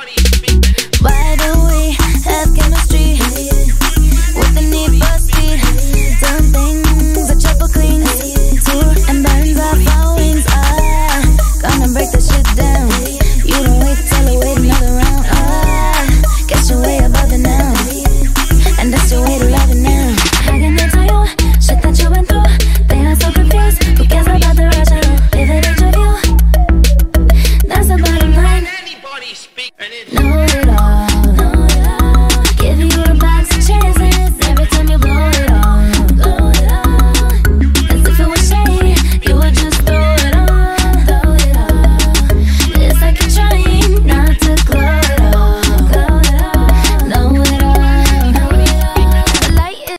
Why do we have chemistry with the need for speed? Doing things that triple cleans, tour and burns off our wings. Gonna break this shit down.